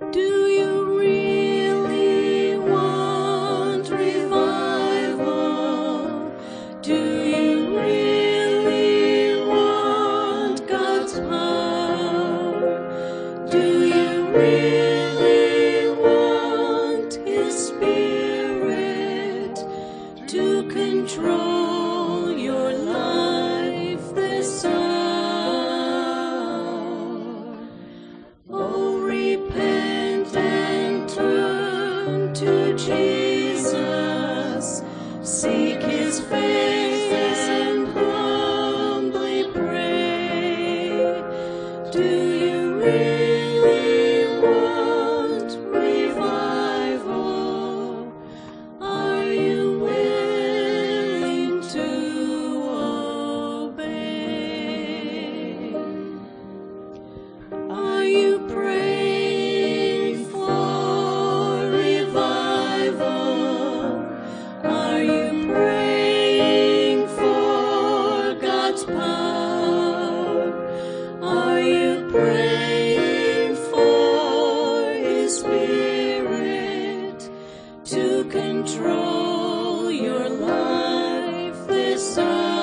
Do you really want revival? Do you really want God's power? Do you really want His Spirit to control your life this hour? Oh, repent and turn to Jesus. Seek His face and humbly pray. Do you really want revival? Are you willing to obey? Are you praying for revival? Are you praying for God's power? Are you praying for His Spirit to control your life this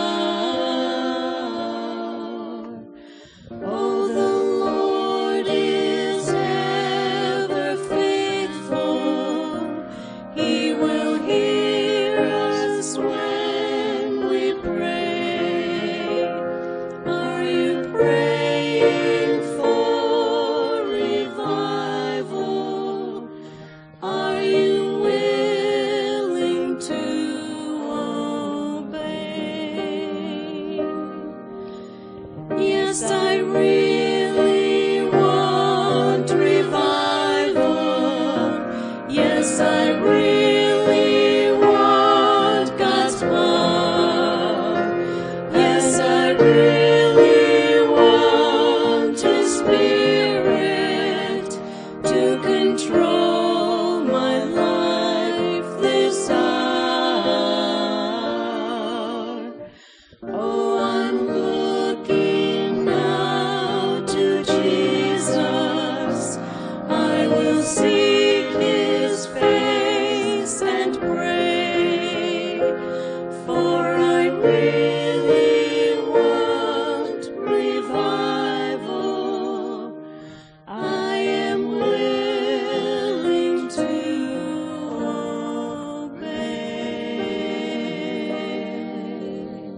hour? Oh, the Lord is ever faithful. He will hear us when we pray. Are you praying for revival? Are you willing to obey? Yes, I really want revival. Yes, I really want God's power. Yes, I really want His Spirit to control my life this hour. Oh, I'm looking now to Jesus. I will seek His face and pray, for I really want revival. I am willing to obey.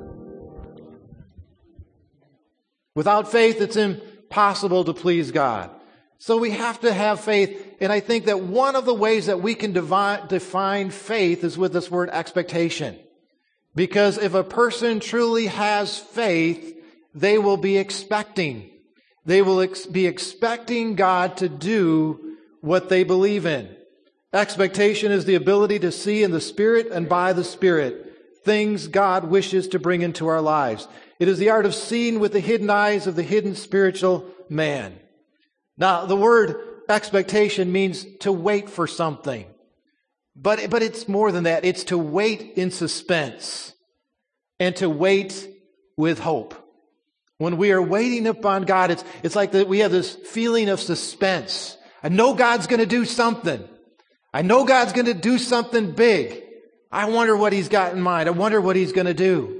Without faith, it's impossible to please God. So we have to have faith. And I think that one of the ways that we can define faith is with this word expectation. Because if a person truly has faith, they will be expecting. They will be expecting God to do what they believe in. Expectation is the ability to see in the Spirit and by the Spirit things God wishes to bring into our lives. It is the art of seeing with the hidden eyes of the hidden spiritual man. Now, the word expectation means to wait for something. But it's more than that. It's to wait in suspense and to wait with hope. When we are waiting upon God, it's like that we have this feeling of suspense. I know God's going to do something. I know God's going to do something big. I wonder what He's got in mind. I wonder what He's going to do.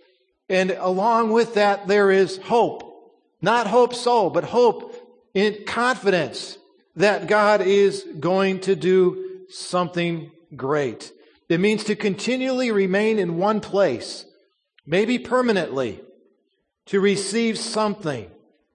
And along with that, there is hope. Not hope so, but hope in confidence that God is going to do something great. It means to continually remain in one place, maybe permanently, to receive something.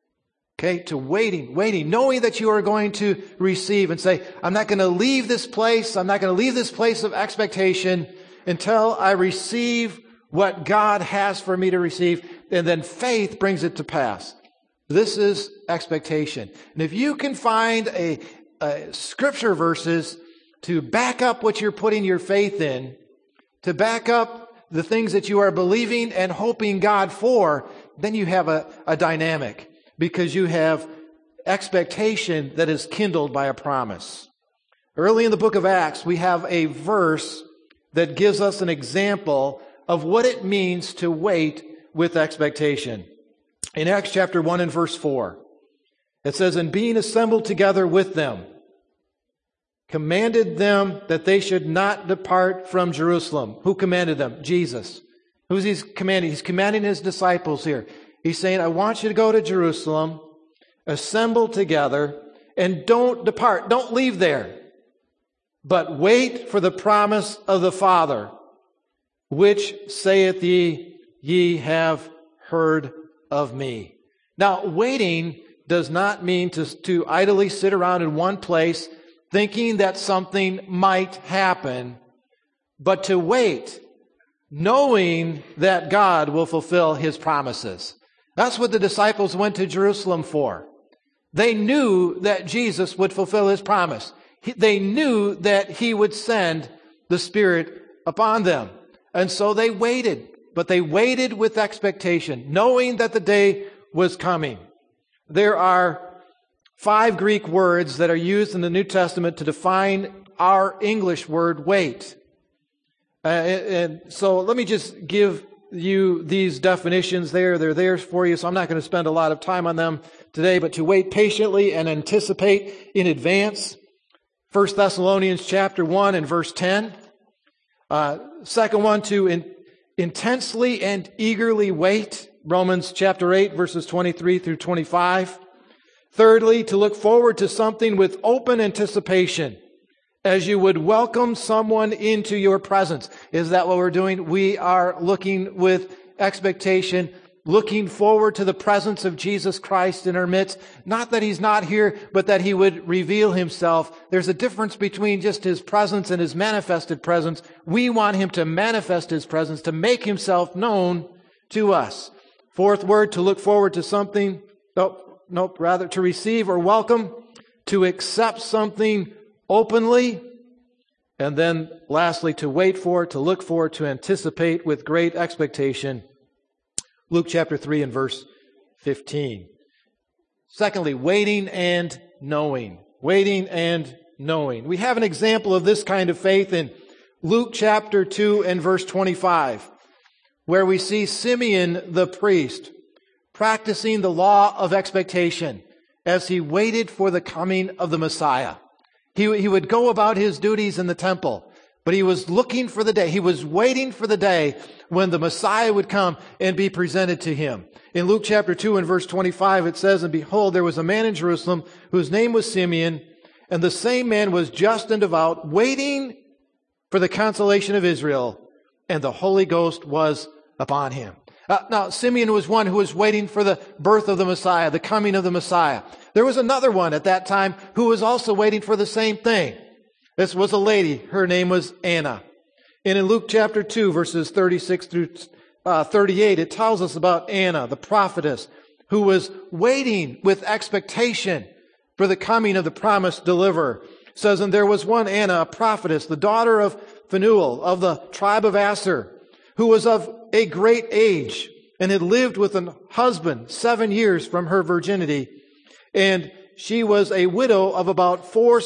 Okay, to waiting, knowing that you are going to receive and say, I'm not going to leave this place. I'm not going to leave this place of expectation until I receive what God has for me to receive. And then faith brings it to pass. This is expectation. And if you can find a scripture verses to back up what you're putting your faith in, to back up the things that you are believing and hoping God for, then you have a dynamic. Because you have expectation that is kindled by a promise. Early in the book of Acts, we have a verse that gives us an example of what it means to wait with expectation. In Acts chapter 1 and verse 4, It says, and being assembled together with them, commanded them that they should not depart from Jerusalem. Who commanded them? Jesus. Who's he commanding? He's commanding his disciples here. He's saying, I want you to go to Jerusalem, assemble together, and don't depart. Don't leave there. But wait for the promise of the Father, which saith ye have heard of me. Now, waiting does not mean to idly sit around in one place thinking that something might happen, but to wait, knowing that God will fulfill his promises. That's what the disciples went to Jerusalem for. They knew that Jesus would fulfill his promise. They knew that he would send the Spirit upon them. And so they waited, but they waited with expectation, knowing that the day was coming. There are 5 Greek words that are used in the New Testament to define our English word wait. And so let me just give you these definitions there. They're there for you, so I'm not going to spend a lot of time on them today, but to wait patiently and anticipate in advance. 1 Thessalonians chapter 1 and verse 10. Second one, to intensely and eagerly wait. Romans chapter 8, verses 23 through 25. Thirdly, to look forward to something with open anticipation, as you would welcome someone into your presence. Is that what we're doing? We are looking with expectation, looking forward to the presence of Jesus Christ in our midst. Not that he's not here, but that he would reveal himself. There's a difference between just his presence and his manifested presence. We want him to manifest his presence, to make himself known to us. Fourth word, to look forward to something. Rather to receive or welcome, to accept something openly, and then lastly, to wait for, to look for, to anticipate with great expectation. Luke chapter 3 and verse 15. Secondly, waiting and knowing. Waiting and knowing. We have an example of this kind of faith in Luke chapter 2 and verse 25, where we see Simeon the priest practicing the law of expectation as he waited for the coming of the Messiah. He would go about his duties in the temple, but he was looking for the day. He was waiting for the day when the Messiah would come and be presented to him. In Luke chapter 2 and verse 25, it says, and behold, there was a man in Jerusalem whose name was Simeon, and the same man was just and devout, waiting for the consolation of Israel, and the Holy Ghost was upon him. Now, Simeon was one who was waiting for the birth of the Messiah, the coming of the Messiah. There was another one at that time who was also waiting for the same thing. This was a lady. Her name was Anna. And in Luke chapter 2, verses 36 through 38, it tells us about Anna, the prophetess, who was waiting with expectation for the coming of the promised deliverer. It says, and there was one Anna, a prophetess, the daughter of Phanuel, of the tribe of Aser, who was of a great age and had lived with a husband 7 years from her virginity. And she was a widow of about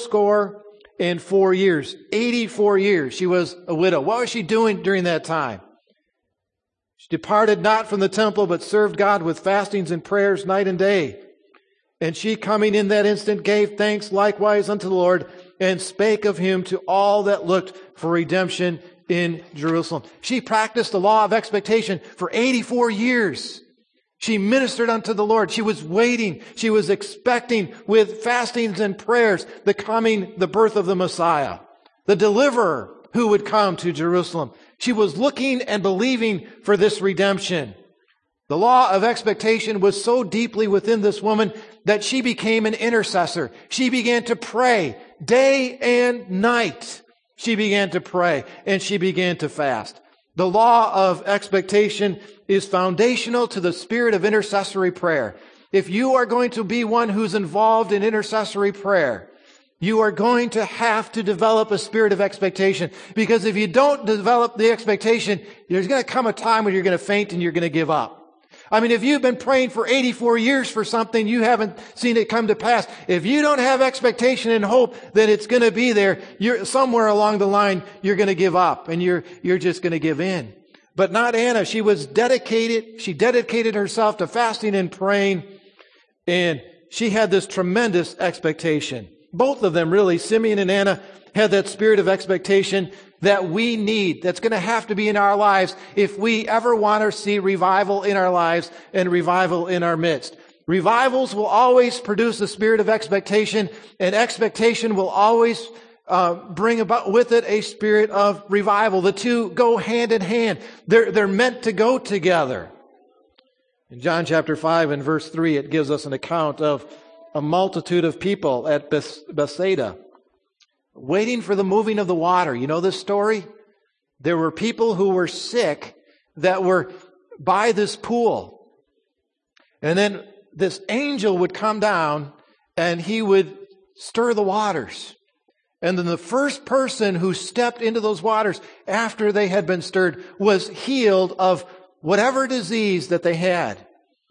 84 years. 84 years she was a widow. What was she doing during that time? She departed not from the temple, but served God with fastings and prayers night and day. And she, coming in that instant, gave thanks likewise unto the Lord, and spake of him to all that looked for redemption in Jerusalem. She practiced the law of expectation for 84 years. She ministered unto the Lord. She was waiting. She was expecting with fastings and prayers the birth of the Messiah, the deliverer who would come to Jerusalem. She was looking and believing for this redemption. The law of expectation was so deeply within this woman that she became an intercessor. She began to pray day and night. She began to pray and she began to fast. The law of expectation is foundational to the spirit of intercessory prayer. If you are going to be one who's involved in intercessory prayer, you are going to have to develop a spirit of expectation. Because if you don't develop the expectation, there's going to come a time when you're going to faint and you're going to give up. I mean, if you've been praying for 84 years for something, you haven't seen it come to pass. If you don't have expectation and hope that it's going to be there, you're somewhere along the line, you're going to give up and you're just going to give in. But not Anna. She was dedicated. She dedicated herself to fasting and praying. And she had this tremendous expectation. Both of them, really, Simeon and Anna, had that spirit of expectation that we need, that's going to have to be in our lives if we ever want to see revival in our lives and revival in our midst. Revivals will always produce a spirit of expectation, and expectation will always bring about with it a spirit of revival. The two go hand in hand. They're meant to go together. In John chapter 5 and verse 3, it gives us an account of a multitude of people at Bethsaida waiting for the moving of the water. You know this story? There were people who were sick that were by this pool. And then this angel would come down and he would stir the waters. And then the first person who stepped into those waters after they had been stirred was healed of whatever disease that they had.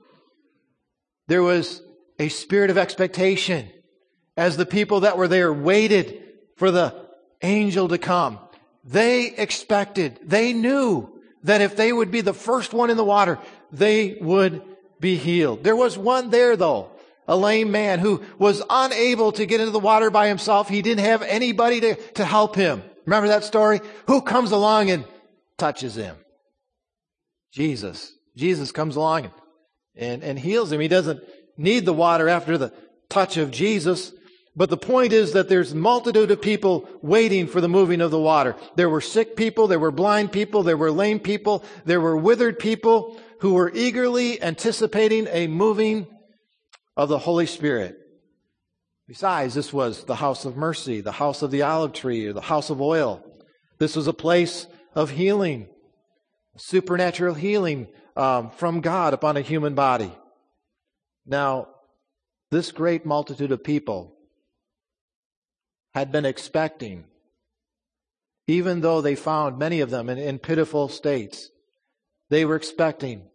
There was a spirit of expectation as the people that were there waited for the angel to come. They expected, they knew that if they would be the first one in the water, they would be healed. There was one there, though, a lame man who was unable to get into the water by himself. He didn't have anybody to help him. Remember that story? Who comes along and touches him? Jesus. Jesus comes along and heals him. He doesn't need the water after the touch of Jesus. But the point is that there's a multitude of people waiting for the moving of the water. There were sick people, there were blind people, there were lame people, there were withered people who were eagerly anticipating a moving of the Holy Spirit. Besides, this was the house of mercy, the house of the olive tree, or the house of oil. This was a place of healing, supernatural healing from God upon a human body. Now, this great multitude of people had been expecting, even though they found many of them in pitiful states, they were expecting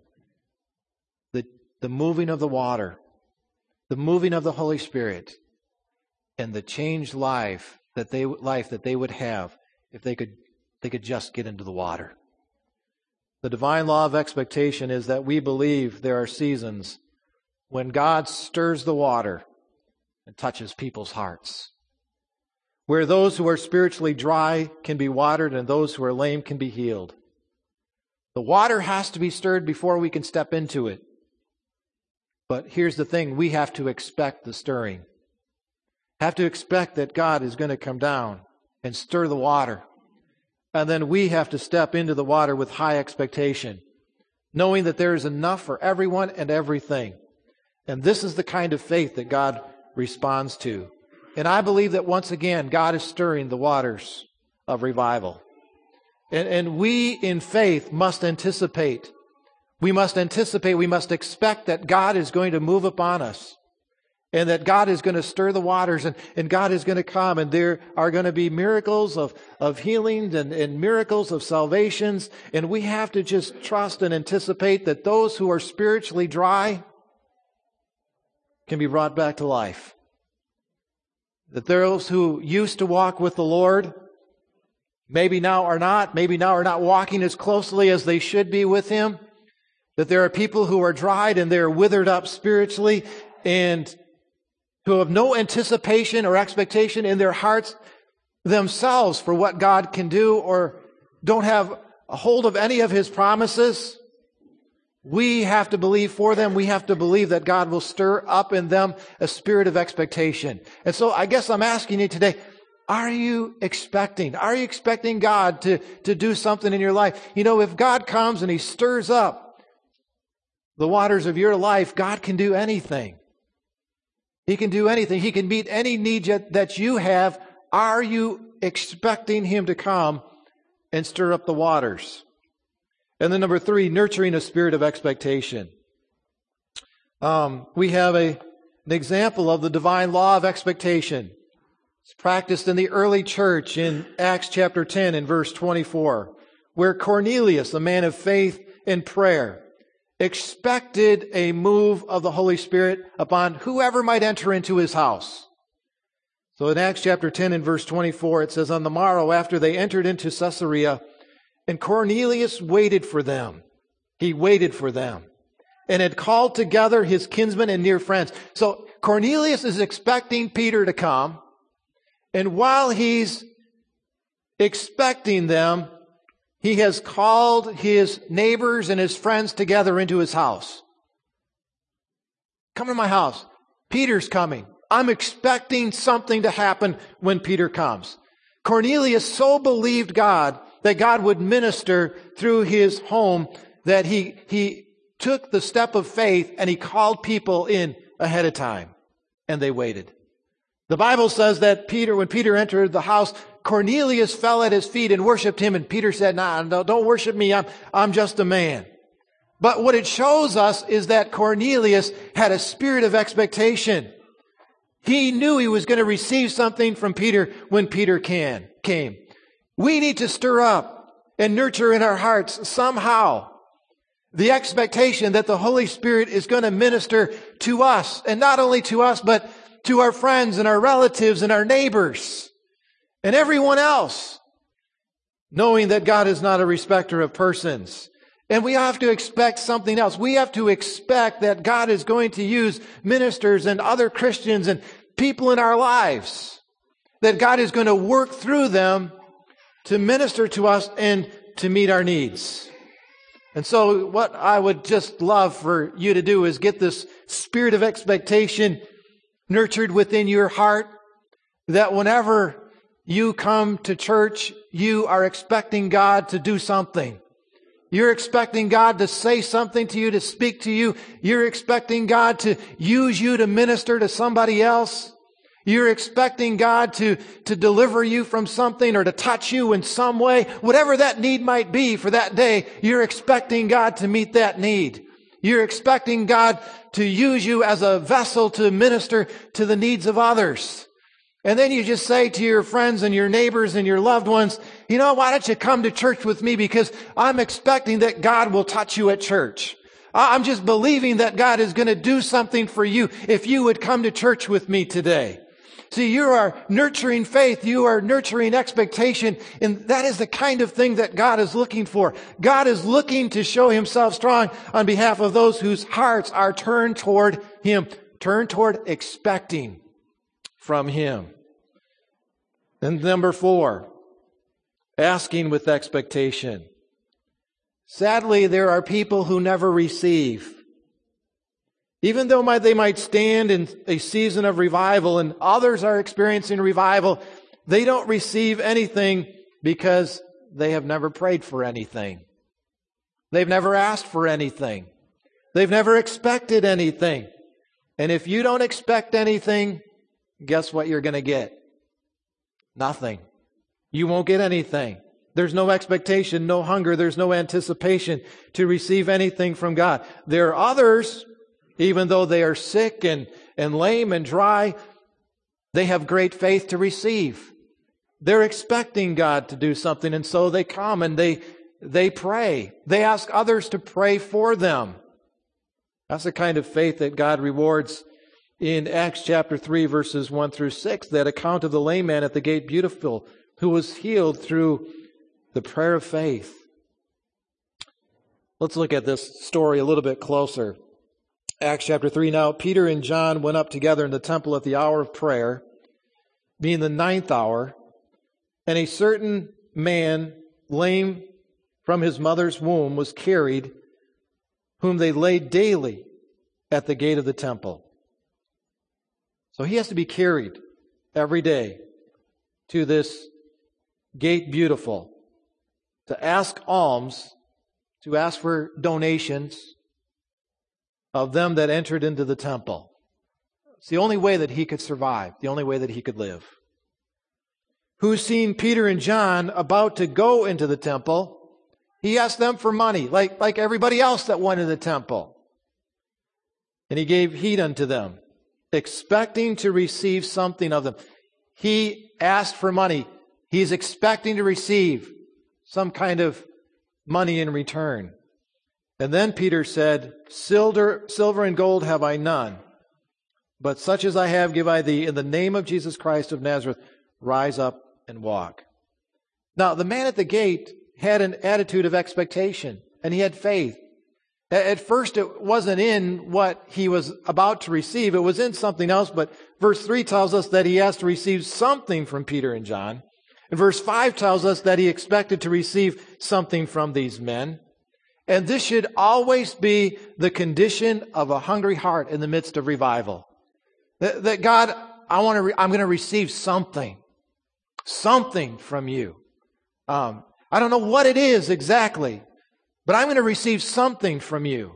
the moving of the water, the moving of the Holy Spirit, and the changed life that they would have if they could just get into the water. The divine law of expectation is that we believe there are seasons when God stirs the water and touches people's hearts, where those who are spiritually dry can be watered and those who are lame can be healed. The water has to be stirred before we can step into it. But here's the thing, we have to expect the stirring. Have to expect that God is going to come down and stir the water. And then we have to step into the water with high expectation, knowing that there is enough for everyone and everything. And this is the kind of faith that God responds to. And I believe that once again, God is stirring the waters of revival. And we in faith must anticipate. We must expect that God is going to move upon us. And that God is going to stir the waters and God is going to come. And there are going to be miracles of healings and miracles of salvations. And we have to just trust and anticipate that those who are spiritually dry can be brought back to life. That those who used to walk with the Lord, maybe now are not walking as closely as they should be with Him. That there are people who are dried and they're withered up spiritually and who have no anticipation or expectation in their hearts themselves for what God can do or don't have a hold of any of His promises. We have to believe for them. We have to believe that God will stir up in them a spirit of expectation. And so I guess I'm asking you today, are you expecting? Are you expecting God to do something in your life? You know, if God comes and He stirs up the waters of your life, God can do anything. He can do anything. He can meet any need that you have. Are you expecting Him to come and stir up the waters? And then number 3, nurturing a spirit of expectation. We have an example of the divine law of expectation. It's practiced in the early church in Acts chapter 10 and verse 24, where Cornelius, a man of faith and prayer, expected a move of the Holy Spirit upon whoever might enter into his house. So in Acts chapter 10 and verse 24, it says, on the morrow after they entered into Caesarea, and Cornelius waited for them. He waited for them and had called together his kinsmen and near friends. So Cornelius is expecting Peter to come. And while he's expecting them, he has called his neighbors and his friends together into his house. Come to my house. Peter's coming. I'm expecting something to happen when Peter comes. Cornelius so believed God that God would minister through his home that he took the step of faith and he called people in ahead of time. And they waited. The Bible says that when Peter entered the house, Cornelius fell at his feet and worshiped him. And Peter said, "Nah, don't worship me. I'm just a man." But what it shows us is that Cornelius had a spirit of expectation. He knew he was going to receive something from Peter when Peter came. We need to stir up and nurture in our hearts somehow the expectation that the Holy Spirit is going to minister to us, and not only to us, but to our friends and our relatives and our neighbors and everyone else, knowing that God is not a respecter of persons. And we have to expect something else. We have to expect that God is going to use ministers and other Christians and people in our lives, that God is going to work through them to minister to us and to meet our needs. And so what I would just love for you to do is get this spirit of expectation nurtured within your heart, that whenever you come to church, you are expecting God to do something. You're expecting God to say something to you, to speak to you. You're expecting God to use you to minister to somebody else. You're expecting God to deliver you from something or to touch you in some way. Whatever that need might be for that day, you're expecting God to meet that need. You're expecting God to use you as a vessel to minister to the needs of others. And then you just say to your friends and your neighbors and your loved ones, why don't you come to church with me? Because I'm expecting that God will touch you at church. I'm just believing that God is going to do something for you if you would come to church with me today. See, you are nurturing faith. You are nurturing expectation. And that is the kind of thing that God is looking for. God is looking to show himself strong on behalf of those whose hearts are turned toward him, turned toward expecting from him. And number 4, asking with expectation. Sadly, there are people who never receive. Even though they might stand in a season of revival and others are experiencing revival, they don't receive anything because they have never prayed for anything. They've never asked for anything. They've never expected anything. And if you don't expect anything, guess what you're going to get? Nothing. You won't get anything. There's no expectation, no hunger, there's no anticipation to receive anything from God. There are others, even though they are sick and lame and dry, they have great faith to receive. They're expecting God to do something, and so they come and they pray. They ask others to pray for them. That's the kind of faith that God rewards in Acts chapter 3, verses 1 through 6, that account of the lame man at the gate beautiful, who was healed through the prayer of faith. Let's look at this story a little bit closer. Acts chapter 3, now Peter and John went up together in the temple at the hour of prayer, being the 9th hour, and a certain man, lame from his mother's womb, was carried, whom they laid daily at the gate of the temple. So he has to be carried every day to this gate beautiful to ask alms, to ask for donations of them that entered into the temple. It's the only way that he could survive, the only way that he could live. Who's seen Peter and John about to go into the temple, he asked them for money, like everybody else that went into the temple. And he gave heed unto them, expecting to receive something of them. He asked for money. He's expecting to receive some kind of money in return. And then Peter said, Silver and gold have I none, but such as I have give I thee. In the name of Jesus Christ of Nazareth, rise up and walk. Now, the man at the gate had an attitude of expectation, and he had faith. At first, it wasn't in what he was about to receive. It was in something else, but verse 3 tells us that he has to receive something from Peter and John. And verse 5 tells us that he expected to receive something from these men. And this should always be the condition of a hungry heart in the midst of revival. That God, I'm going to receive something from you. I don't know what it is exactly, but I'm going to receive something from you.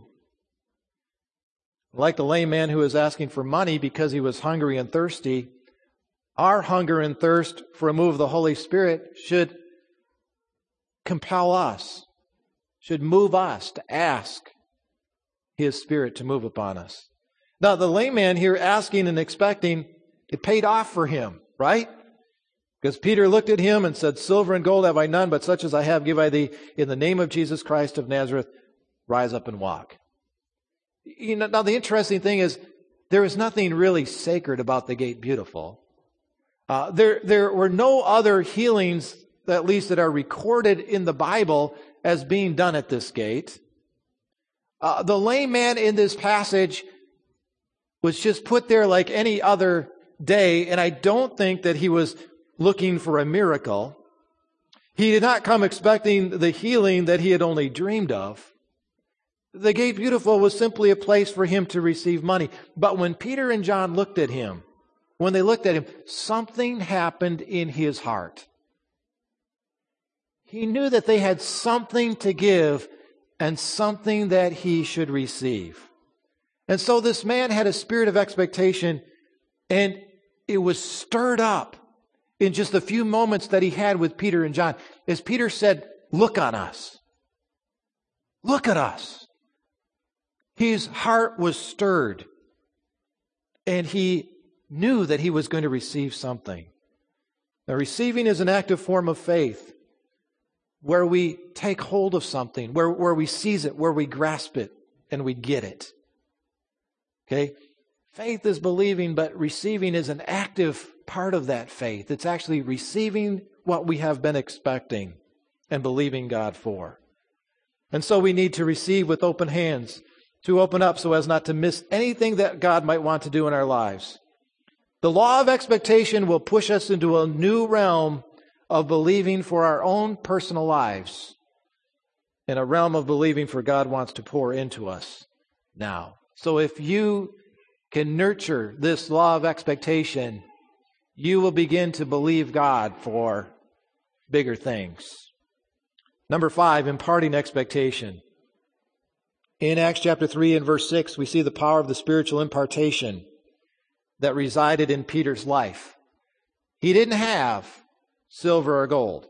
Like the lame man who was asking for money because he was hungry and thirsty, our hunger and thirst for a move of the Holy Spirit should compel us, should move us to ask His Spirit to move upon us. Now, the lame man here asking and expecting, it paid off for him, right? Because Peter looked at him and said, "Silver and gold have I none, but such as I have give I thee. In the name of Jesus Christ of Nazareth, rise up and walk." You know, now, the interesting thing is, there is nothing really sacred about the Gate Beautiful. There were no other healings, at least that are recorded in the Bible, as being done at this gate. The lame man in this passage was just put there like any other day, and I don't think that he was looking for a miracle. He did not come expecting the healing that he had only dreamed of. The Gate Beautiful was simply a place for him to receive money. But when Peter and John looked at him, something happened in his heart. He knew that they had something to give and something that he should receive. And so this man had a spirit of expectation, and it was stirred up in just a few moments that he had with Peter and John. As Peter said, "Look on us. Look at us." His heart was stirred, and he knew that he was going to receive something. Now, receiving is an active form of faith, where we take hold of something, where we seize it, where we grasp it, and we get it. Okay? Faith is believing, but receiving is an active part of that faith. It's actually receiving what we have been expecting and believing God for. And so we need to receive with open hands, to open up so as not to miss anything that God might want to do in our lives. The law of expectation will push us into a new realm of believing for our own personal lives, in a realm of believing for God wants to pour into us now. So if you can nurture this law of expectation, you will begin to believe God for bigger things. Number 5, imparting expectation. In Acts chapter 3 and verse 6, we see the power of the spiritual impartation that resided in Peter's life. He didn't have silver or gold,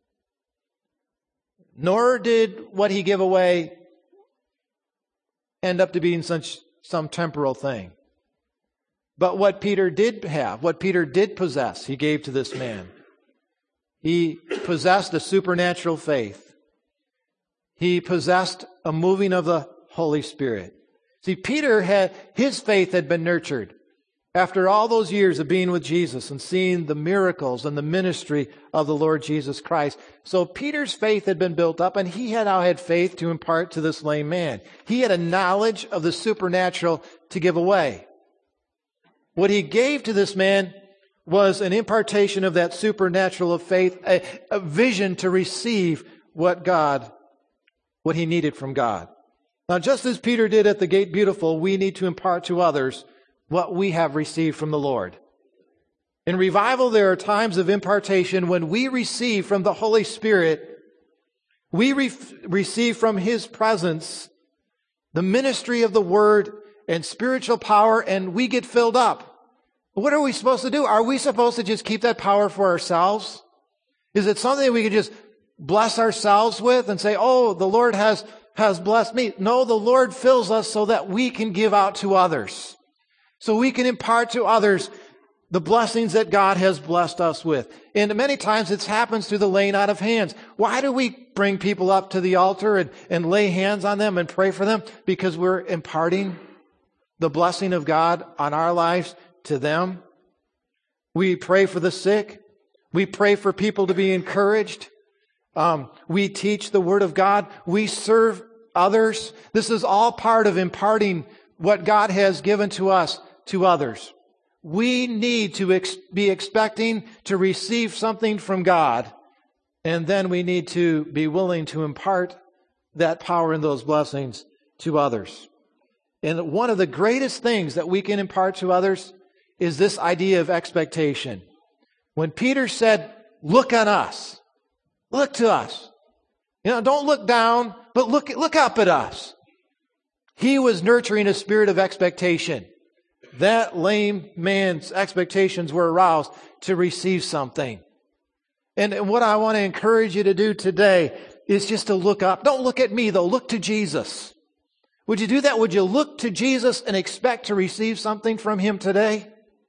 nor did what he gave away end up to being some temporal thing. But what Peter did have, what Peter did possess, he gave to this man. He possessed a supernatural faith. He possessed a moving of the Holy Spirit. See, his faith had been nurtured after all those years of being with Jesus and seeing the miracles and the ministry of the Lord Jesus Christ. So Peter's faith had been built up, and he had now had faith to impart to this lame man. He had a knowledge of the supernatural to give away. What he gave to this man was an impartation of that supernatural of faith, a vision to receive what he needed from God. Now, just as Peter did at the Gate Beautiful, we need to impart to others what we have received from the Lord. In revival, there are times of impartation when we receive from the Holy Spirit, we receive from His presence the ministry of the Word and spiritual power, and we get filled up. What are we supposed to do? Are we supposed to just keep that power for ourselves? Is it something we could just bless ourselves with and say, "Oh, the Lord has blessed me"? No, the Lord fills us so that we can give out to others. So we can impart to others the blessings that God has blessed us with. And many times it happens through the laying out of hands. Why do we bring people up to the altar and lay hands on them and pray for them? Because we're imparting the blessing of God on our lives to them. We pray for the sick. We pray for people to be encouraged. We teach the Word of God. We serve others. This is all part of imparting what God has given to us to others. We need to be expecting to receive something from God, and then we need to be willing to impart that power and those blessings to others. And one of the greatest things that we can impart to others is this idea of expectation. When Peter said, look on us, look to us. Don't look down, but look up at us. He was nurturing a spirit of expectation. That lame man's expectations were aroused to receive something. And what I want to encourage you to do today is just to look up. Don't look at me, though. Look to Jesus. Would you do that? Would you look to Jesus and expect to receive something from Him today?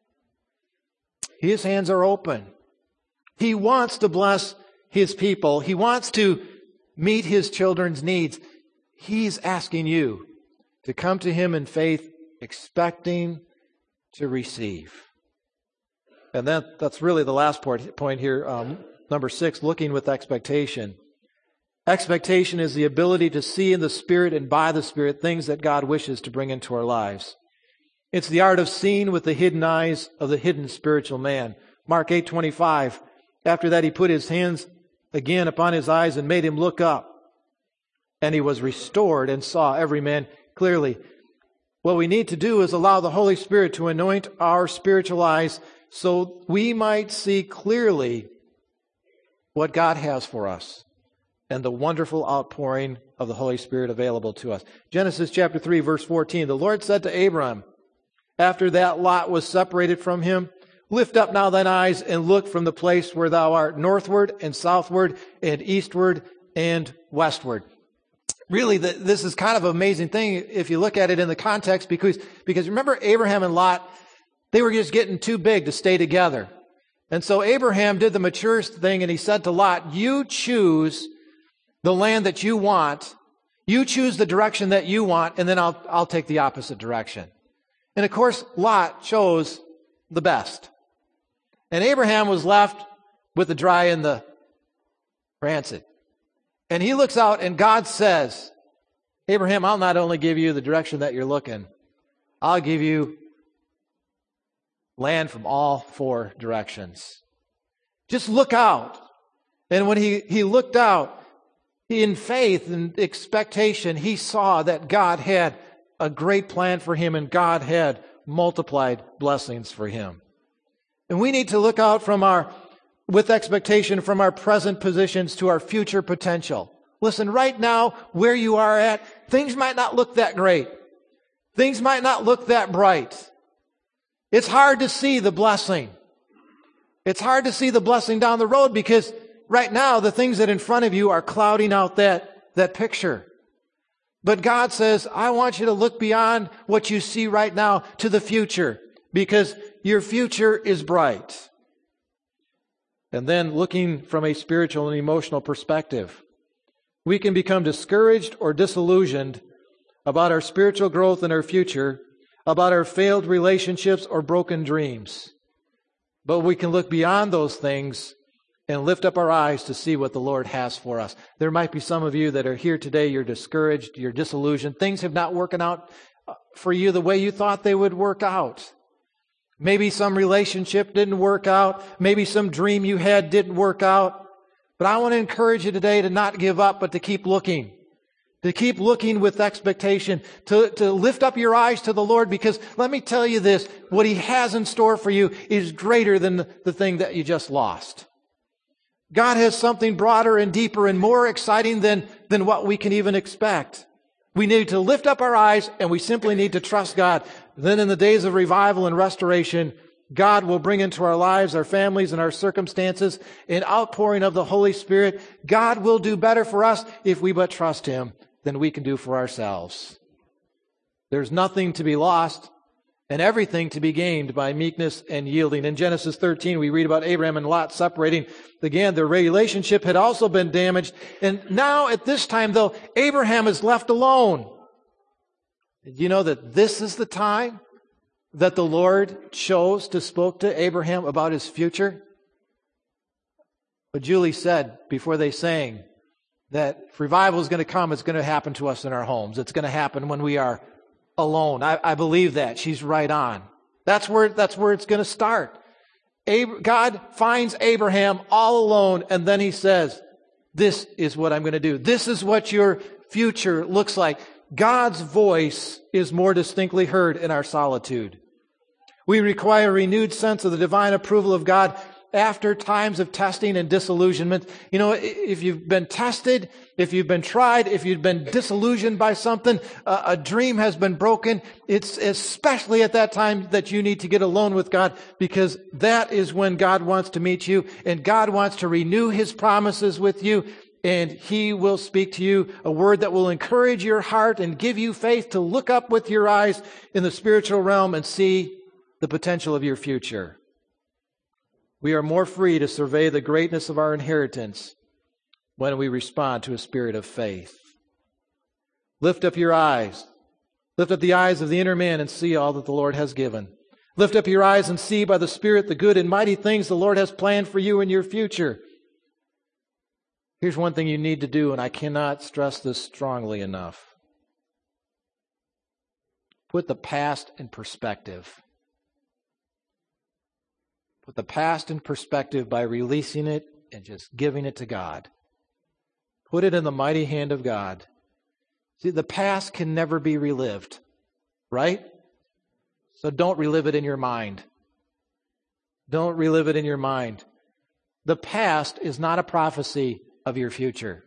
His hands are open. He wants to bless His people. He wants to meet His children's needs. He's asking you to come to Him in faith, expecting to receive. And that's really the last point here. Number 6, looking with expectation. Expectation is the ability to see in the Spirit and by the Spirit things that God wishes to bring into our lives. It's the art of seeing with the hidden eyes of the hidden spiritual man. Mark 8:25. After that, He put His hands again upon his eyes and made him look up. And he was restored and saw every man clearly. What we need to do is allow the Holy Spirit to anoint our spiritual eyes so we might see clearly what God has for us and the wonderful outpouring of the Holy Spirit available to us. Genesis chapter 3, verse 14. The Lord said to Abram, after that Lot was separated from him, lift up now thine eyes and look from the place where thou art, northward and southward and eastward and westward. Really, this is kind of an amazing thing if you look at it in the context, because remember Abraham and Lot, they were just getting too big to stay together. And so Abraham did the mature thing, and he said to Lot, you choose the land that you want, you choose the direction that you want, and then I'll take the opposite direction. And of course, Lot chose the best. And Abraham was left with the dry and the rancid. And he looks out and God says, Abraham, I'll not only give you the direction that you're looking, I'll give you land from all four directions. Just look out. And when he looked out, in faith and expectation, he saw that God had a great plan for him and God had multiplied blessings for him. And we need to look out with expectation from our present positions to our future potential. Listen, right now, where you are at, things might not look that great. Things might not look that bright. It's hard to see the blessing. It's hard to see the blessing down the road because right now, the things that in front of you are clouding out that picture. But God says, I want you to look beyond what you see right now to the future because your future is bright. And then looking from a spiritual and emotional perspective, we can become discouraged or disillusioned about our spiritual growth and our future, about our failed relationships or broken dreams. But we can look beyond those things and lift up our eyes to see what the Lord has for us. There might be some of you that are here today, you're discouraged, you're disillusioned. Things have not worked out for you the way you thought they would work out. Maybe some relationship didn't work out. Maybe some dream you had didn't work out. But I want to encourage you today to not give up, but to keep looking. To keep looking with expectation. To lift up your eyes to the Lord, because let me tell you this, what He has in store for you is greater than the thing that you just lost. God has something broader and deeper and more exciting than what we can even expect. We need to lift up our eyes and we simply need to trust God. Then in the days of revival and restoration, God will bring into our lives, our families, and our circumstances an outpouring of the Holy Spirit. God will do better for us if we but trust Him than we can do for ourselves. There's nothing to be lost and everything to be gained by meekness and yielding. In Genesis 13, we read about Abraham and Lot separating. Again, their relationship had also been damaged. And now at this time, though, Abraham is left alone. Did you know that this is the time that the Lord chose to speak to Abraham about his future? But Julie said before they sang, that if revival is going to come, it's going to happen to us in our homes. It's going to happen when we are alone. I believe that. She's right on. That's where it's going to start. God finds Abraham all alone, and then he says, this is what I'm going to do. This is what your future looks like. God's voice is more distinctly heard in our solitude. We require a renewed sense of the divine approval of God after times of testing and disillusionment. You know, if you've been tested, if you've been tried, if you've been disillusioned by something, a dream has been broken, it's especially at that time that you need to get alone with God, because that is when God wants to meet you, and God wants to renew His promises with you, and He will speak to you a word that will encourage your heart and give you faith to look up with your eyes in the spiritual realm and see the potential of your future. We are more free to survey the greatness of our inheritance when we respond to a spirit of faith. Lift up your eyes. Lift up the eyes of the inner man and see all that the Lord has given. Lift up your eyes and see by the Spirit the good and mighty things the Lord has planned for you in your future. Here's one thing you need to do, and I cannot stress this strongly enough. Put the past in perspective. Put the past in perspective by releasing it and just giving it to God. Put it in the mighty hand of God. See, the past can never be relived, right? So don't relive it in your mind. Don't relive it in your mind. The past is not a prophecy of your future.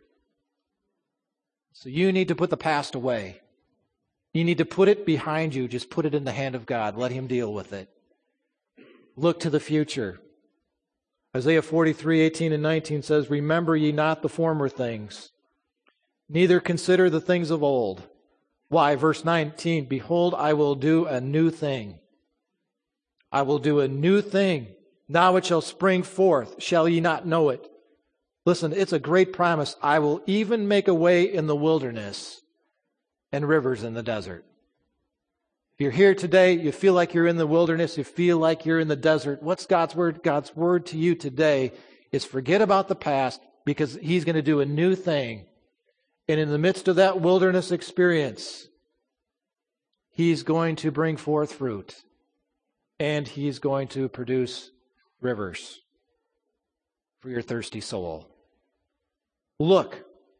So you need to put the past away. You need to put it behind you. Just put it in the hand of God. Let Him deal with it. Look to the future. Isaiah 43:18 and 19 says, "Remember ye not the former things, neither consider the things of old." Why? Verse 19, "Behold, I will do a new thing. I will do a new thing. Now it shall spring forth. Shall ye not know it?" Listen, it's a great promise. I will even make a way in the wilderness and rivers in the desert. If you're here today, you feel like you're in the wilderness, you feel like you're in the desert, what's God's word? God's word to you today is forget about the past, because He's going to do a new thing. And in the midst of that wilderness experience, He's going to bring forth fruit, and He's going to produce rivers for your thirsty soul. Look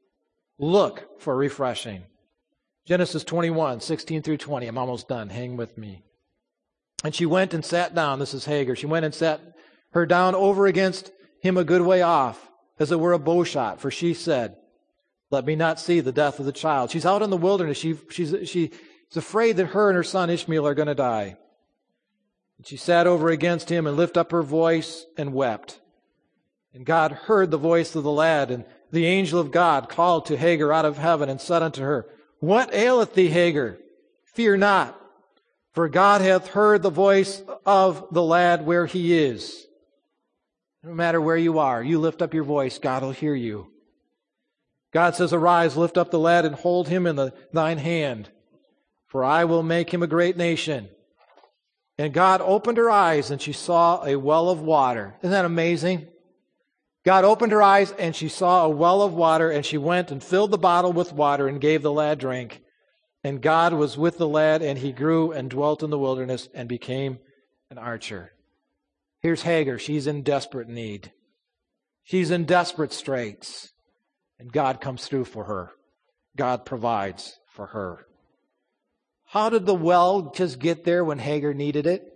for refreshing. Genesis 21:16 through 20. I'm almost done. Hang with me. "And she went and sat down." This is Hagar. "She went and sat her down over against him a good way off, as it were a bow shot. For she said, Let me not see the death of the child." She's out in the wilderness. She's afraid that her and her son Ishmael are going to die. And she sat over against him and lifted up her voice and wept. And God heard the voice of the lad, and the angel of God called to Hagar out of heaven and said unto her, "What aileth thee, Hagar? Fear not, for God hath heard the voice of the lad where he is." No matter where you are, you lift up your voice, God will hear you. God says, "Arise, lift up the lad, and hold him in thine hand, for I will make him a great nation." And God opened her eyes, and she saw a well of water. Isn't that amazing? God opened her eyes, and she saw a well of water, and she went and filled the bottle with water and gave the lad drink. And God was with the lad, and he grew and dwelt in the wilderness and became an archer. Here's Hagar. She's in desperate need. She's in desperate straits. And God comes through for her. God provides for her. How did the well just get there when Hagar needed it?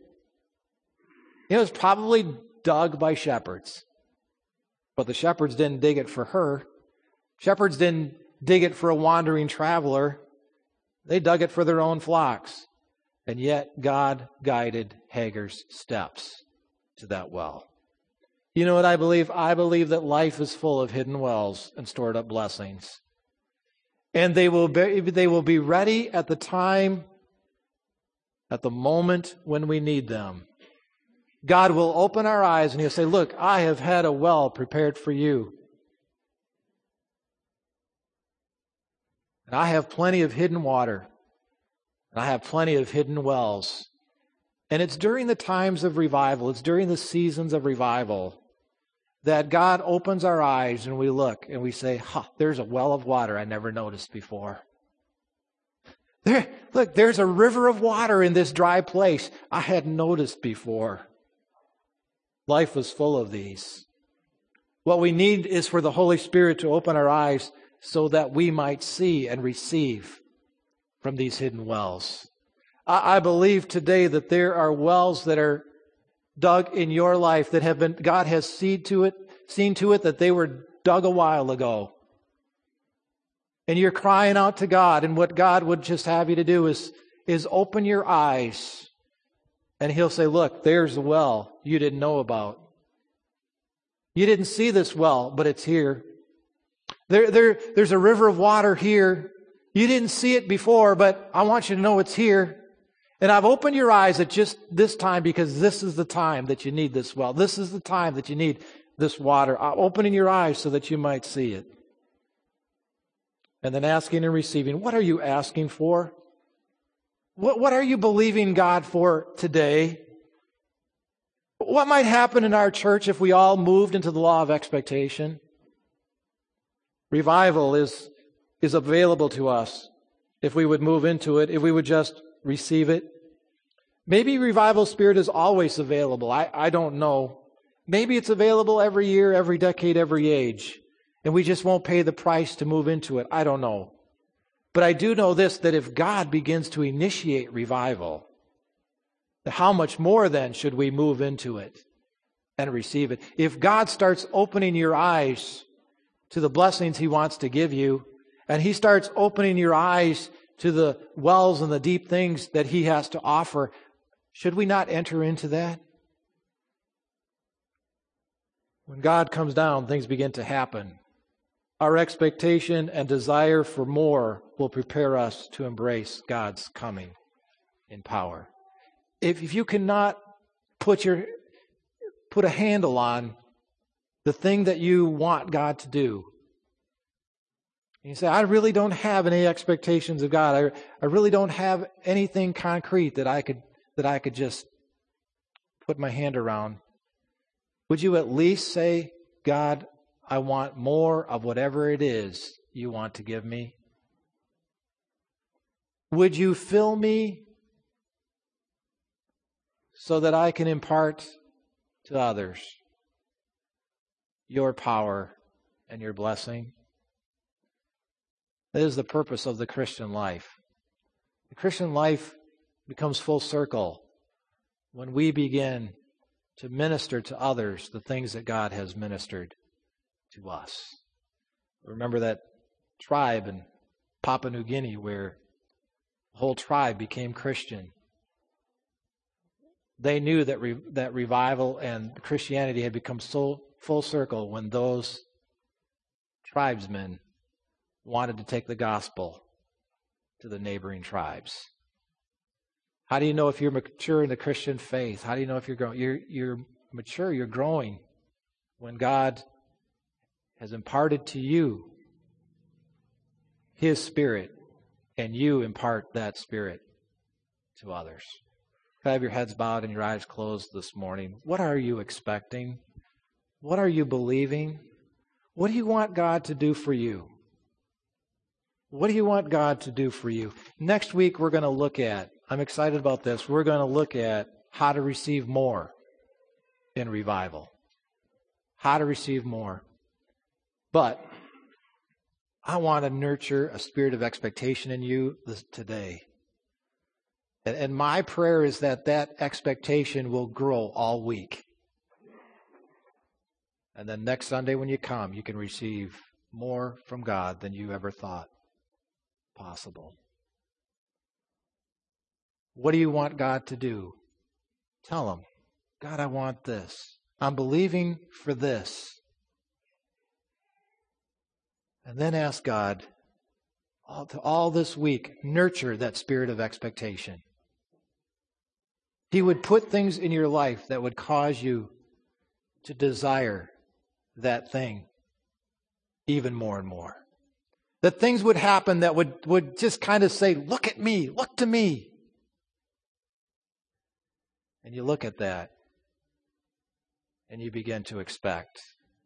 It was probably dug by shepherds. But the shepherds didn't dig it for her. Shepherds didn't dig it for a wandering traveler. They dug it for their own flocks. And yet God guided Hagar's steps to that well. You know what I believe? I believe that life is full of hidden wells and stored up blessings. And they will be ready at the time, at the moment when we need them. God will open our eyes and He'll say, "Look, I have had a well prepared for you. And I have plenty of hidden water. And I have plenty of hidden wells." And it's during the times of revival, it's during the seasons of revival, that God opens our eyes and we look and we say, there's a well of water I never noticed before. Look, there's a river of water in this dry place I hadn't noticed before. Life was full of these. What we need is for the Holy Spirit to open our eyes so that we might see and receive from these hidden wells. I believe today that there are wells that are dug in your life that have been, God has seen to it that they were dug a while ago. And you're crying out to God, and what God would just have you to do is open your eyes, and He'll say, look, there's the well you didn't know about. You didn't see this well, but it's here. There's a river of water here. You didn't see it before, but I want you to know it's here. And I've opened your eyes at just this time because this is the time that you need this well. This is the time that you need this water. I'm opening your eyes so that you might see it. And then asking and receiving. What are you asking for? What are you believing God for today? What might happen in our church if we all moved into the law of expectation? Revival is available to us if we would move into it, if we would just receive it. Maybe revival spirit is always available. I don't know. Maybe it's available every year, every decade, every age. And we just won't pay the price to move into it. I don't know. But I do know this, that if God begins to initiate revival, how much more then should we move into it and receive it? If God starts opening your eyes to the blessings He wants to give you, and He starts opening your eyes to the wells and the deep things that He has to offer, should we not enter into that? When God comes down, things begin to happen. Our expectation and desire for more will prepare us to embrace God's coming in power. If you cannot put a handle on the thing that you want God to do, and you say, I really don't have any expectations of God. I really don't have anything concrete that I could just put my hand around. Would you at least say, God, I want more of whatever it is you want to give me? Would you fill me so that I can impart to others your power and your blessing? That is the purpose of the Christian life. The Christian life becomes full circle when we begin to minister to others the things that God has ministered to us. Remember that tribe in Papua New Guinea where the whole tribe became Christian. They knew that revival and Christianity had become so full circle when those tribesmen wanted to take the gospel to the neighboring tribes. How do you know if you're mature in the Christian faith? How do you know if you're growing? You're mature, you're growing when God has imparted to you His Spirit, and you impart that Spirit to others. Have your heads bowed and your eyes closed this morning. What are you expecting? What are you believing? What do you want God to do for you? What do you want God to do for you? Next week we're going to look at, I'm excited about this, we're going to look at how to receive more in revival. How to receive more. But I want to nurture a spirit of expectation in you today. And my prayer is that expectation will grow all week. And then next Sunday when you come, you can receive more from God than you ever thought possible. What do you want God to do? Tell Him, God, I want this. I'm believing for this. And then ask God, all this week, nurture that spirit of expectation. He would put things in your life that would cause you to desire that thing even more and more. That things would happen that would just kind of say, look at me, look to me. And you look at that and you begin to expect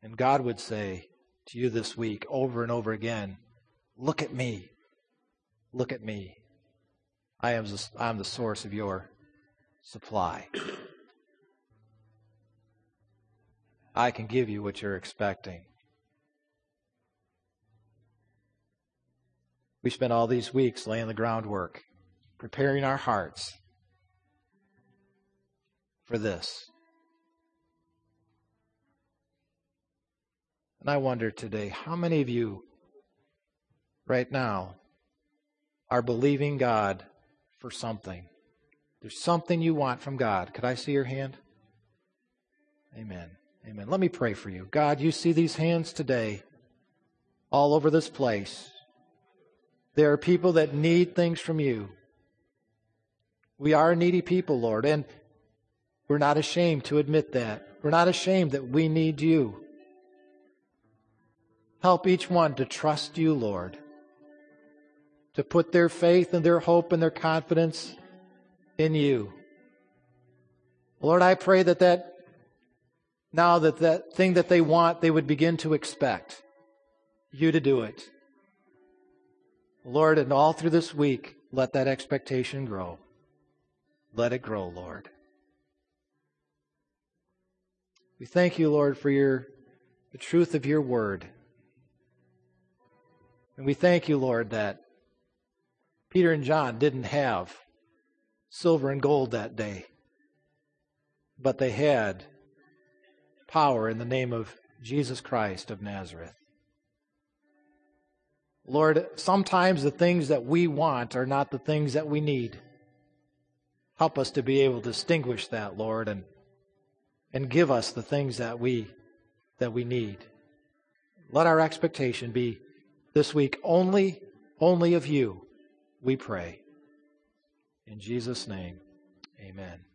And God would say to you this week over and over again, look at me. Look at me. I am the source of your supply. I can give you what you're expecting. We spent all these weeks laying the groundwork, preparing our hearts for this. And I wonder today, how many of you right now are believing God for something? There's something you want from God. Could I see your hand? Amen. Amen. Let me pray for you. God, you see these hands today all over this place. There are people that need things from you. We are needy people, Lord, and we're not ashamed to admit that. We're not ashamed that we need you. Help each one to trust you, Lord, to put their faith and their hope and their confidence in you. Lord, I pray that now that thing that they want, they would begin to expect you to do it. Lord, and all through this week, let that expectation grow. Let it grow, Lord. We thank you, Lord, for the truth of your word. And we thank you, Lord, that Peter and John didn't have silver and gold that day, but they had power in the name of Jesus Christ of Nazareth. Lord, sometimes the things that we want are not the things that we need. Help us to be able to distinguish that, Lord, and give us the things that we need. Let our expectation be this week only of you, we pray. In Jesus' name, amen.